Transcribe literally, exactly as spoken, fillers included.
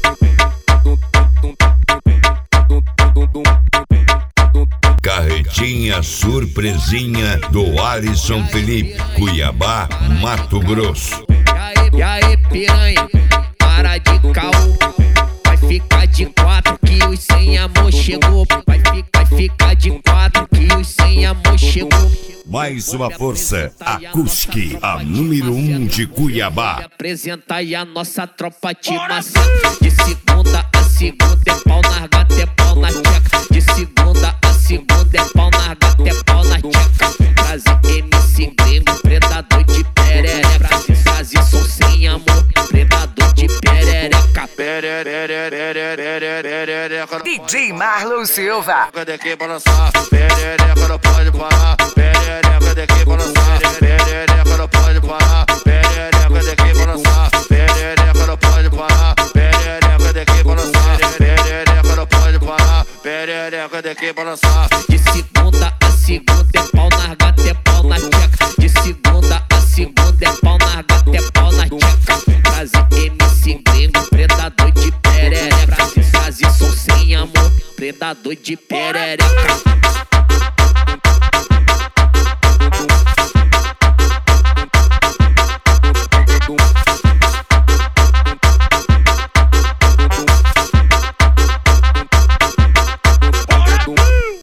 Carretinha surpresinha do Alisson Felipe, Cuiabá, Mato Grosso. E aí, piranha, para de caô. Vai ficar de quatro que os sem amor chegou. Vai, ficar, vai ficar de quatro que os sem amor chegou. Mais uma força, Acústica, a número um de Cuiabá. Apresenta aí a nossa tropa de maçã. De segunda a segunda é pau na gata, é pau na tcheca. De segunda a segunda é pau na gata, é pau na tcheca. Trazer M C gringo, predador de perereca. Trazer som sem amor, predador de perereca. D J Marlon Silva. Daqui balançar, perereca não pode parar. Perereca daqui balançar, perereca não pode parar. Perereca daqui balançar, perereca não pode parar. Perereca daqui balançar, perereca não pode parar. Perereca daqui balançar. De segunda a segunda é pau na gata, é pau na tcheca. De segunda a segunda é pau na gata, é pau na tcheca. Trazer M C gringo, predador de perereca. Trazer som sem amor, predador de perereca.